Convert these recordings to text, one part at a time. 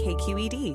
KQED.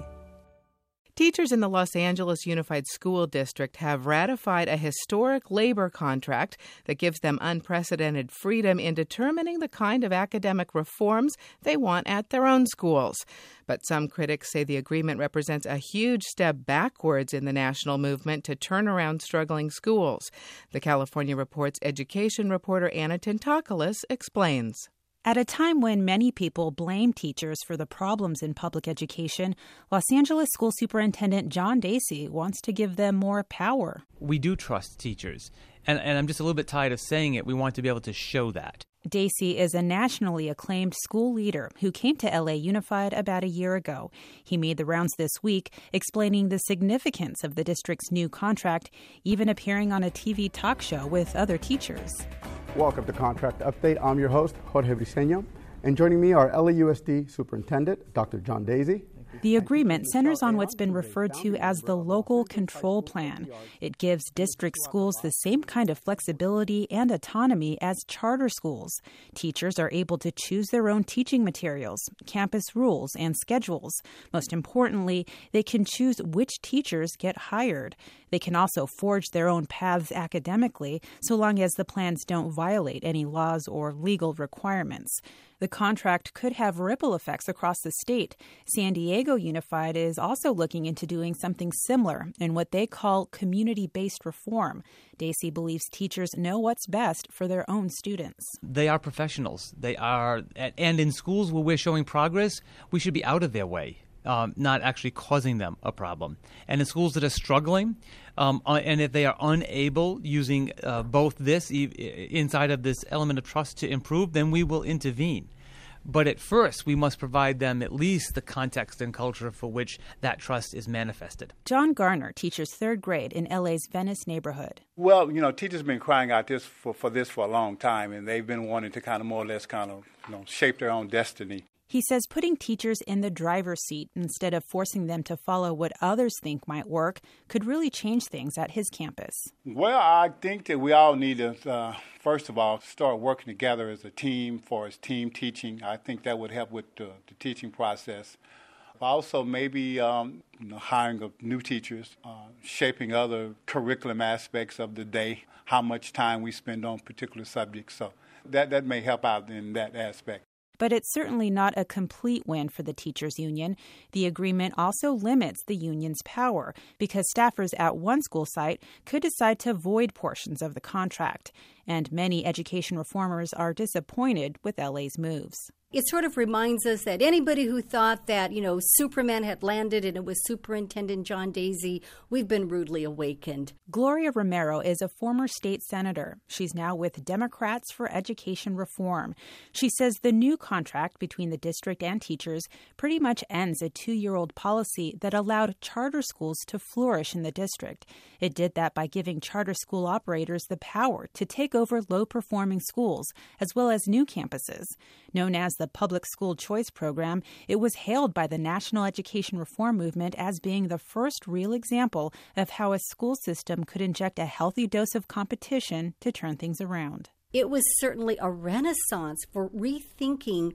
Teachers in the Los Angeles Unified School District have ratified a historic labor contract that gives them unprecedented freedom in determining the kind of academic reforms they want at their own schools. But some critics say the agreement represents a huge step backwards in the national movement to turn around struggling schools. The California Report's education reporter Anna Tintakoulis explains. At a time when many people blame teachers for the problems in public education, Los Angeles School Superintendent John Dacey wants to give them more power. We do trust teachers, and I'm just a little bit tired of saying it. We want to be able to show that. Dacey is a nationally acclaimed school leader who came to LA Unified about a year ago. He made the rounds this week, explaining the significance of the district's new contract, even appearing on a TV talk show with other teachers. Welcome to Contract Update. I'm your host, Jorge Briceño, and joining me are LAUSD Superintendent Dr. John Dacey. The agreement centers on what's been referred to as the Local Control Plan. It gives district schools the same kind of flexibility and autonomy as charter schools. Teachers are able to choose their own teaching materials, campus rules, and schedules. Most importantly, they can choose which teachers get hired. They can also forge their own paths academically, so long as the plans don't violate any laws or legal requirements. The contract could have ripple effects across the state. San Diego Unified is also looking into doing something similar in what they call community-based reform. Dacey believes teachers know what's best for their own students. They are professionals. They are, and in schools where we're showing progress, we should be out of their way. Not actually causing them a problem. And in schools that are struggling, and if they are unable using both this inside of this element of trust to improve, then we will intervene. But at first, we must provide them at least the context and culture for which that trust is manifested. John Garner teaches third grade in LA's Venice neighborhood. Well, teachers have been crying out for this for a long time, and they've been wanting to kind of more or less shape their own destiny. He says putting teachers in the driver's seat instead of forcing them to follow what others think might work could really change things at his campus. Well, I think that we all need to, first of all, start working together as a team for his team teaching. I think that would help with the teaching process. Also, maybe hiring of new teachers, shaping other curriculum aspects of the day, how much time we spend on particular subjects. So that may help out in that aspect. But it's certainly not a complete win for the teachers' union. The agreement also limits the union's power because staffers at one school site could decide to void portions of the contract. And many education reformers are disappointed with LA's moves. It sort of reminds us that anybody who thought that, Superman had landed and it was Superintendent John Dacey, we've been rudely awakened. Gloria Romero is a former state senator. She's now with Democrats for Education Reform. She says the new contract between the district and teachers pretty much ends a 2-year-old policy that allowed charter schools to flourish in the district. It did that by giving charter school operators the power to take over low-performing schools, as well as new campuses. Known as the Public School Choice Program, it was hailed by the national education reform movement as being the first real example of how a school system could inject a healthy dose of competition to turn things around. It was certainly a renaissance for rethinking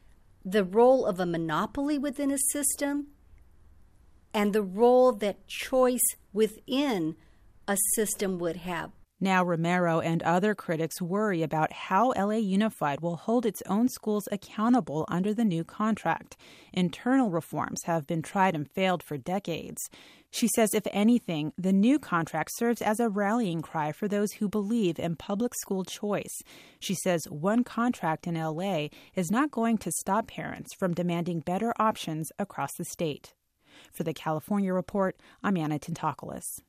the role of a monopoly within a system and the role that choice within a system would have. Now Romero and other critics worry about how LA Unified will hold its own schools accountable under the new contract. Internal reforms have been tried and failed for decades. She says, if anything, the new contract serves as a rallying cry for those who believe in public school choice. She says one contract in LA is not going to stop parents from demanding better options across the state. For the California Report, I'm Anna Tintakoulis.